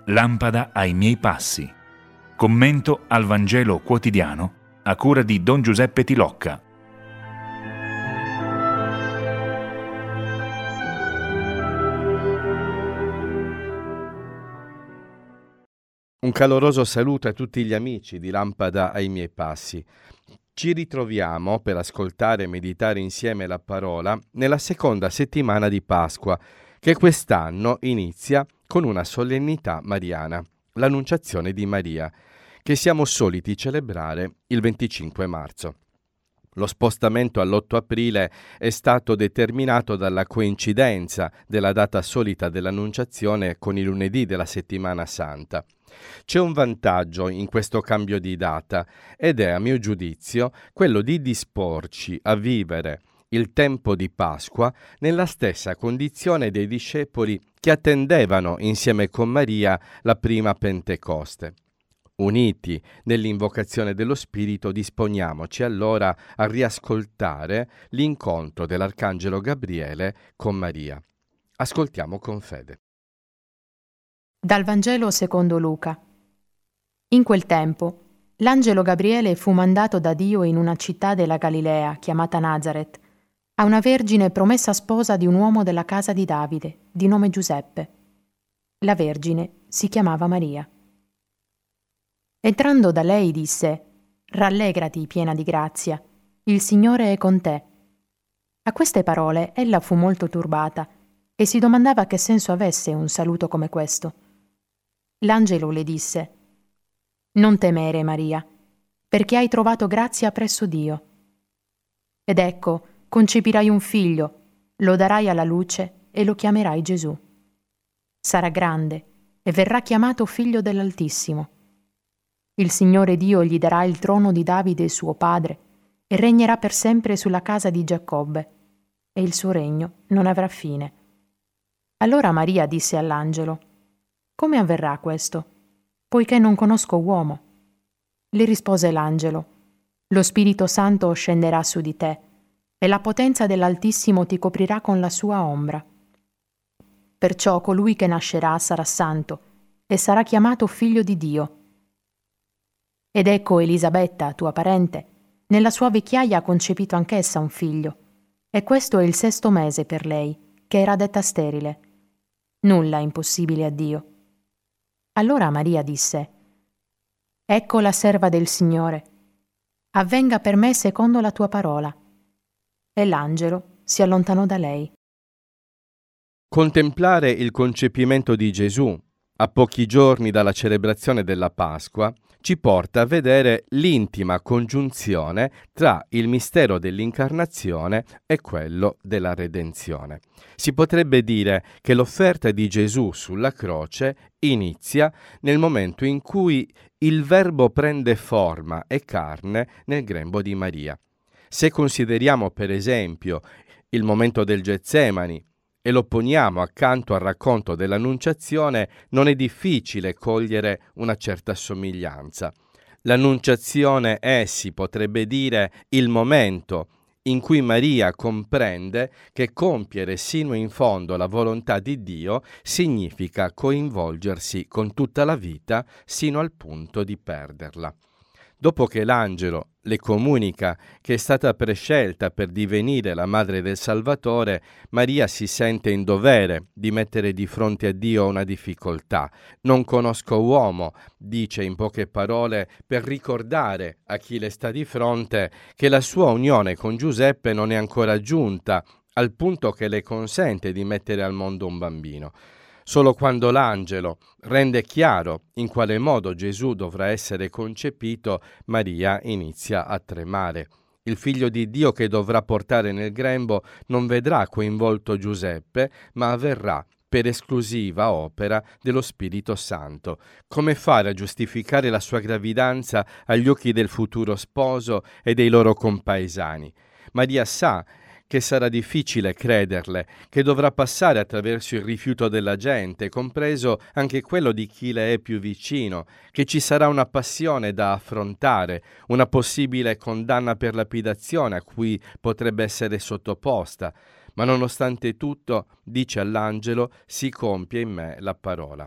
lampada ai miei passi. Commento al Vangelo quotidiano a cura di Don Giuseppe Tilocca. Un caloroso saluto a tutti gli amici di Lampada ai miei passi. Ci ritroviamo per ascoltare e meditare insieme la parola nella seconda settimana di Pasqua, che quest'anno inizia con una solennità mariana, l'Annunciazione di Maria, che siamo soliti celebrare il 25 marzo. Lo spostamento all'8 aprile è stato determinato dalla coincidenza della data solita dell'Annunciazione con il lunedì della Settimana Santa. C'è un vantaggio in questo cambio di data ed è, a mio giudizio, quello di disporci a vivere il tempo di Pasqua nella stessa condizione dei discepoli che attendevano insieme con Maria la prima Pentecoste. Uniti nell'invocazione dello Spirito, disponiamoci allora a riascoltare l'incontro dell'Arcangelo Gabriele con Maria. Ascoltiamo con fede. Dal Vangelo secondo Luca. In quel tempo, l'angelo Gabriele fu mandato da Dio in una città della Galilea, chiamata Nazaret, a una vergine promessa sposa di un uomo della casa di Davide, di nome Giuseppe. La vergine si chiamava Maria. Entrando da lei disse: «Rallegrati, piena di grazia, il Signore è con te». A queste parole ella fu molto turbata e si domandava che senso avesse un saluto come questo. L'angelo le disse: «Non temere, Maria, perché hai trovato grazia presso Dio. Ed ecco, concepirai un figlio, lo darai alla luce e lo chiamerai Gesù. Sarà grande e verrà chiamato Figlio dell'Altissimo. Il Signore Dio gli darà il trono di Davide suo padre e regnerà per sempre sulla casa di Giacobbe, e il suo regno non avrà fine». Allora Maria disse all'angelo: «Come avverrà questo, poiché non conosco uomo?» Le rispose l'angelo: «Lo Spirito Santo scenderà su di te, e la potenza dell'Altissimo ti coprirà con la sua ombra. Perciò colui che nascerà sarà santo, e sarà chiamato Figlio di Dio. Ed ecco Elisabetta, tua parente, nella sua vecchiaia ha concepito anch'essa un figlio, e questo è il 6° mese per lei, che era detta sterile. Nulla è impossibile a Dio». Allora Maria disse: «Ecco la serva del Signore, avvenga per me secondo la tua parola». E l'angelo si allontanò da lei. Contemplare il concepimento di Gesù a pochi giorni dalla celebrazione della Pasqua ci porta a vedere l'intima congiunzione tra il mistero dell'incarnazione e quello della redenzione. Si potrebbe dire che l'offerta di Gesù sulla croce inizia nel momento in cui il Verbo prende forma e carne nel grembo di Maria. Se consideriamo per esempio il momento del Getsemani e lo poniamo accanto al racconto dell'Annunciazione, non è difficile cogliere una certa somiglianza. L'Annunciazione è, si potrebbe dire, il momento in cui Maria comprende che compiere sino in fondo la volontà di Dio significa coinvolgersi con tutta la vita sino al punto di perderla. Dopo che l'angelo le comunica che è stata prescelta per divenire la madre del Salvatore, Maria si sente in dovere di mettere di fronte a Dio una difficoltà. «Non conosco uomo», dice in poche parole, per ricordare a chi le sta di fronte che la sua unione con Giuseppe non è ancora giunta al punto che le consente di mettere al mondo un bambino. Solo quando l'angelo rende chiaro in quale modo Gesù dovrà essere concepito, Maria inizia a tremare. Il figlio di Dio che dovrà portare nel grembo non vedrà coinvolto Giuseppe, ma avverrà per esclusiva opera dello Spirito Santo. Come fare a giustificare la sua gravidanza agli occhi del futuro sposo e dei loro compaesani? Maria sa che sarà difficile crederle, che dovrà passare attraverso il rifiuto della gente, compreso anche quello di chi le è più vicino, che ci sarà una passione da affrontare, una possibile condanna per lapidazione a cui potrebbe essere sottoposta, ma nonostante tutto, dice all'angelo, si compie in me la parola.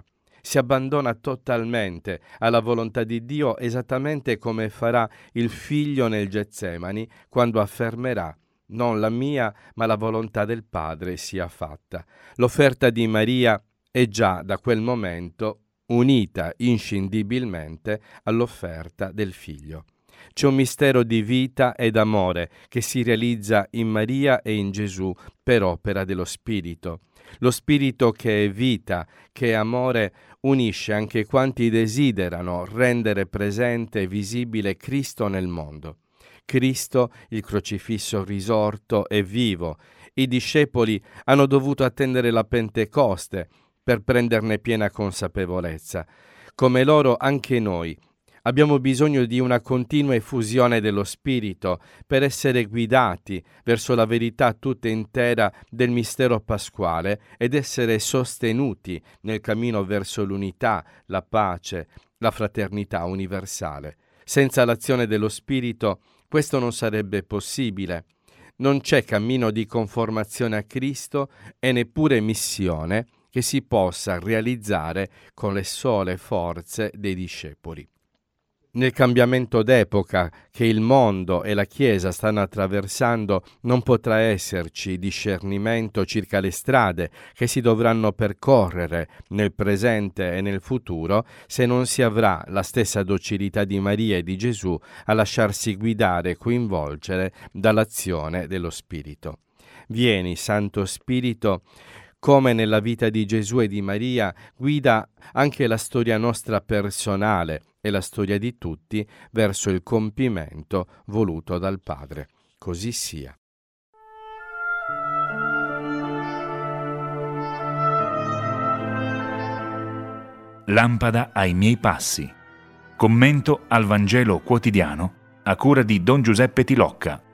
si abbandona totalmente alla volontà di Dio, esattamente come farà il figlio nel Getsemani quando affermerà: non la mia, ma la volontà del Padre sia fatta. L'offerta di Maria è già da quel momento unita inscindibilmente all'offerta del figlio. C'è un mistero di vita ed amore che si realizza in Maria e in Gesù per opera dello Spirito. Lo Spirito che è vita, che è amore, unisce anche quanti desiderano rendere presente e visibile Cristo nel mondo. Cristo, il crocifisso risorto, è vivo. I discepoli hanno dovuto attendere la Pentecoste per prenderne piena consapevolezza. Come loro, anche noi abbiamo bisogno di una continua effusione dello Spirito per essere guidati verso la verità tutta intera del mistero pasquale ed essere sostenuti nel cammino verso l'unità, la pace, la fraternità universale. Senza l'azione dello Spirito questo non sarebbe possibile. Non c'è cammino di conformazione a Cristo e neppure missione che si possa realizzare con le sole forze dei discepoli. Nel cambiamento d'epoca che il mondo e la Chiesa stanno attraversando non potrà esserci discernimento circa le strade che si dovranno percorrere nel presente e nel futuro se non si avrà la stessa docilità di Maria e di Gesù a lasciarsi guidare e coinvolgere dall'azione dello Spirito. Vieni, Santo Spirito, come nella vita di Gesù e di Maria, guida anche la storia nostra personale e la storia di tutti verso il compimento voluto dal Padre. Così sia. Lampada ai miei passi. Commento al Vangelo quotidiano a cura di Don Giuseppe Tilocca.